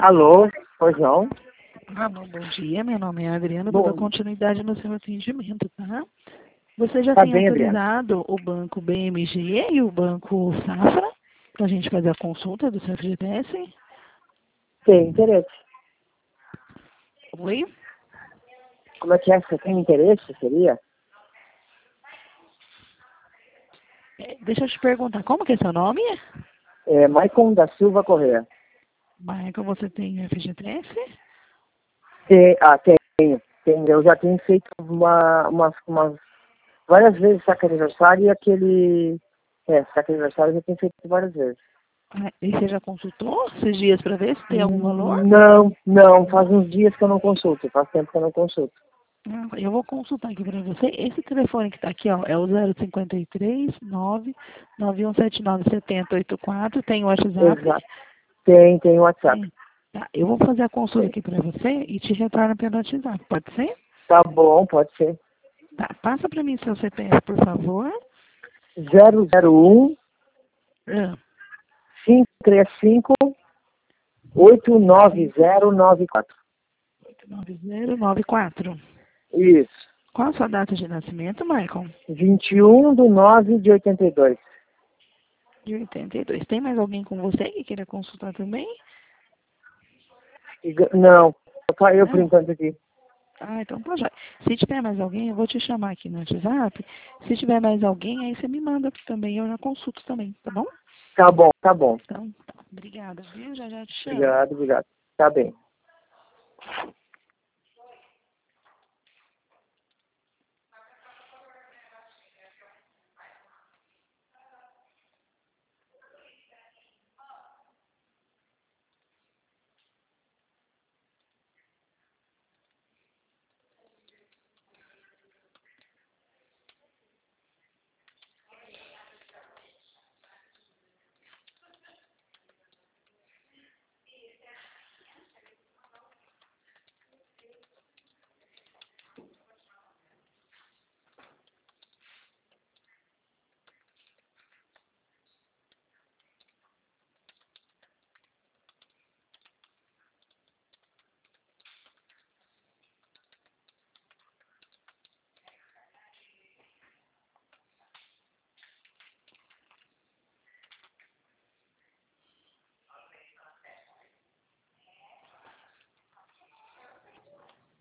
Alô, pois não? Bom dia, meu nome é Adriana, Bom, vou dar continuidade no seu atendimento, tá? Você já tá tem bem, Adriana? autorizado o banco BMG e o banco Safra para a gente fazer a consulta do seu FGTS? Tem interesse. Oi? Como é que é? Você tem interesse, seria? Deixa eu te perguntar, como que é seu nome? É Maicon da Silva Correia. Michael, você tem FGTS? Tenho. Eu já tenho feito umas várias vezes saque aniversário e aquele... saque aniversário eu já tenho feito várias vezes. E você já consultou esses dias para ver se tem algum valor? Não, faz uns dias que eu não consulto, faz tempo que eu não consulto. Eu vou consultar aqui para você. Esse telefone que está aqui, ó, é o 053 99179 7084. Tem o WhatsApp? Exato. Tem WhatsApp. Tem. Tá, eu vou fazer a consulta aqui para você e te retorno pelo WhatsApp. Pode ser? Tá bom, pode ser. Tá, passa para mim seu CPF, por favor. 001 Ah, 535 89094. 9094. Isso. Qual a sua data de nascimento, Michael? 21/9/82. De 82. Tem mais alguém com você que queira consultar também? Não, só eu por Não? enquanto aqui. Então tá já. Se tiver mais alguém, eu vou te chamar aqui no WhatsApp. Se tiver mais alguém, aí você me manda também. Eu já consulto também, tá bom? Tá bom, tá bom. Então, tá. Obrigada, viu? Já te chamo. Obrigado. Tá bem.